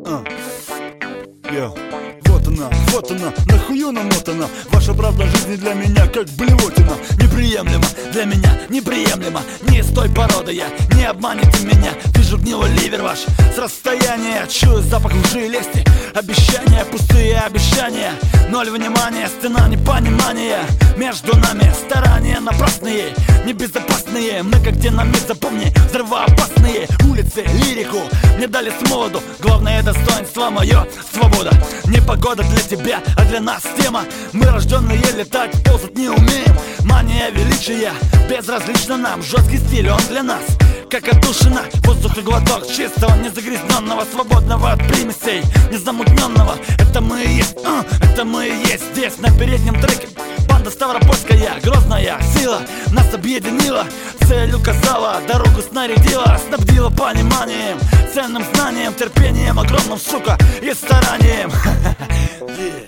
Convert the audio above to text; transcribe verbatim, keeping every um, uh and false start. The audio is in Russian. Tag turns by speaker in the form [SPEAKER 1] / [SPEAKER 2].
[SPEAKER 1] А. Йо. Вот она, вот она, нахую намотана. Ваша правда жизни для меня как блевотина.
[SPEAKER 2] Неприемлемо, для меня неприемлемо. Не из той породы я, не обманете меня. Вижу гнилой ливер ваш с расстояния. Чую запах лжи и лести. Обещания, пустые обещания. Ноль внимания, стена непонимания. Между нами старания напрасные, небезопасные. Мы как динамит, запомни, взрывоопасные. Улицы, лирику мне дали с молоду. Главное достоинство мое, свобода. Не погода для тебя, а для нас тема. Мы рожденные летать, ползать не умеем. Мания величия, безразлично нам. Жесткий стиль, он для нас как отдушина. Воздух и глоток чистого, незагрязненного, свободного от примесей, незамутненного. Это мы и есть, uh, это мы и есть здесь на переднем треке. Банда Ставропольская, грозная сила нас объединила, цель указала, дорогу снарядила, снабдила пониманием, ценным знанием, терпением огромным, сука, и старанием. Yeah.